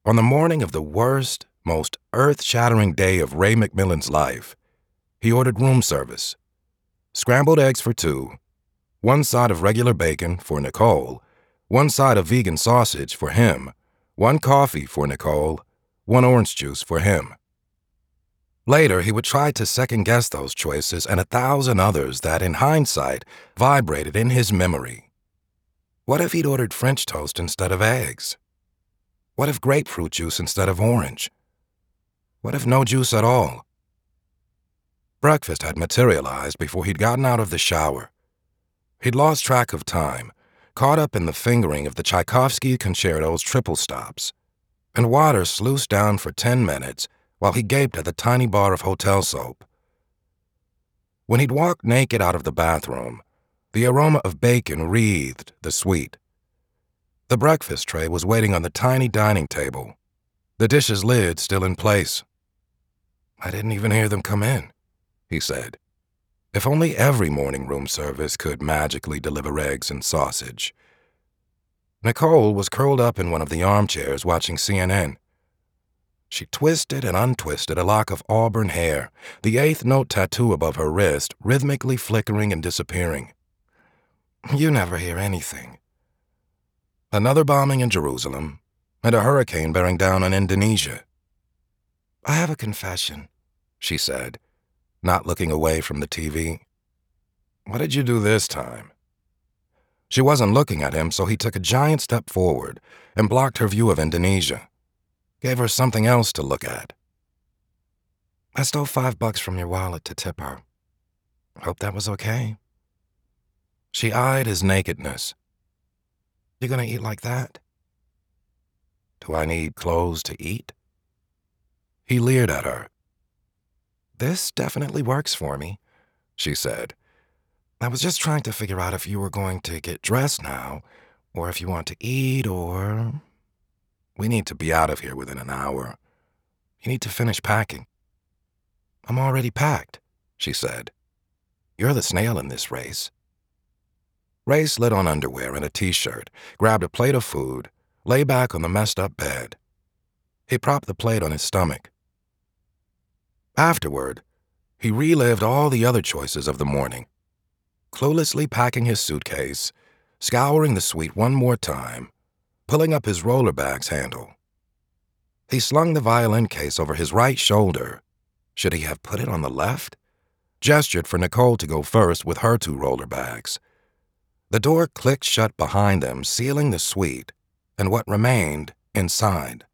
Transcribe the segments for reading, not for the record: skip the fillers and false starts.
On the morning of the worst, most earth-shattering day of Ray McMillan's life, he ordered room service. Scrambled eggs for two, one side of regular bacon for Nicole, one side of vegan sausage for him, one coffee for Nicole, one orange juice for him. Later, he would try to second-guess those choices and 1,000 others that, in hindsight, vibrated in his memory. What if he'd ordered French toast instead of eggs? What if grapefruit juice instead of orange? What if no juice at all? Breakfast had materialized before he'd gotten out of the shower. He'd lost track of time, caught up in the fingering of the Tchaikovsky Concerto's triple stops, and water sluiced down for 10 minutes while he gaped at the tiny bar of hotel soap. When he'd walked naked out of the bathroom, the aroma of bacon wreathed the suite. The breakfast tray was waiting on the tiny dining table, the dish's lid still in place. "I didn't even hear them come in," he said. If only every morning room service could magically deliver eggs and sausage. Nicole was curled up in one of the armchairs watching CNN. She twisted and untwisted a lock of auburn hair, the eighth note tattoo above her wrist rhythmically flickering and disappearing. "You never hear anything." Another bombing in Jerusalem, and a hurricane bearing down on Indonesia. "I have a confession," she said, not looking away from the TV. "What did you do this time?" She wasn't looking at him, so he took a giant step forward and blocked her view of Indonesia. Gave her something else to look at. "I stole $5 from your wallet to tip her. Hope that was okay." She eyed his nakedness. "You gonna eat like that?" "Do I need clothes to eat?" He leered at her. "This definitely works for me," she said. "I was just trying to figure out if you were going to get dressed now, or if you want to eat, or... We need to be out of here within an hour. You need to finish packing." "I'm already packed," she said. "You're the snail in this race." Ray slid on underwear and a t-shirt, grabbed a plate of food, lay back on the messed-up bed. He propped the plate on his stomach. Afterward, he relived all the other choices of the morning, cluelessly packing his suitcase, scouring the suite one more time, pulling up his roller bag's handle. He slung the violin case over his right shoulder. Should he have put it on the left? Gestured for Nicole to go first with her 2 roller bags. The door clicked shut behind them, sealing the suite and what remained inside.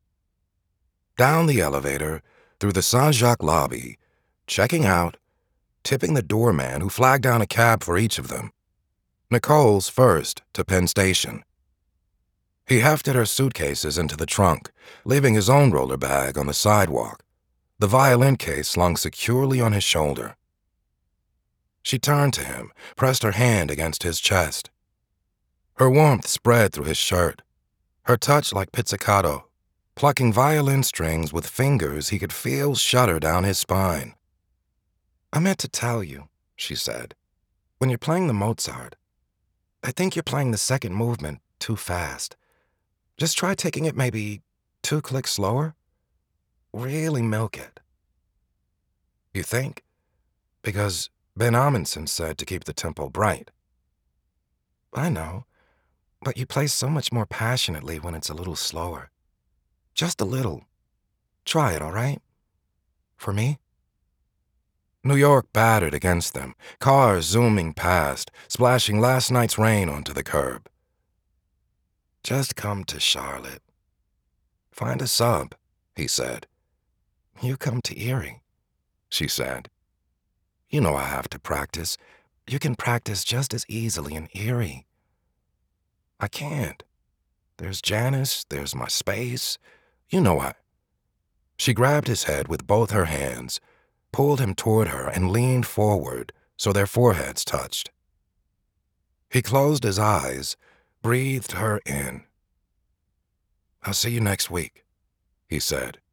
Down the elevator, through the Saint-Jacques lobby, checking out, tipping the doorman who flagged down a cab for each of them. Nicole's first to Penn Station. He hefted her suitcases into the trunk, leaving his own roller bag on the sidewalk, the violin case slung securely on his shoulder. She turned to him, pressed her hand against his chest. Her warmth spread through his shirt, her touch like pizzicato, plucking violin strings with fingers he could feel shudder down his spine. "I meant to tell you," she said, "when you're playing the Mozart, I think you're playing the second movement too fast. Just try taking it maybe 2 clicks slower. Really milk it." "You think?" "Because Ben Amundsen said to keep the tempo bright." "I know, but you play so much more passionately when it's a little slower. Just a little. Try it, all right? For me?" New York battered against them, cars zooming past, splashing last night's rain onto the curb. "Just come to Charlotte. Find a sub," he said. "You come to Erie," she said. "You know I have to practice. You can practice just as easily in Erie." "I can't. There's Janice, there's my space. You know I..." She grabbed his head with both her hands, pulled him toward her, and leaned forward so their foreheads touched. He closed his eyes, breathed her in. "I'll see you next week," he said.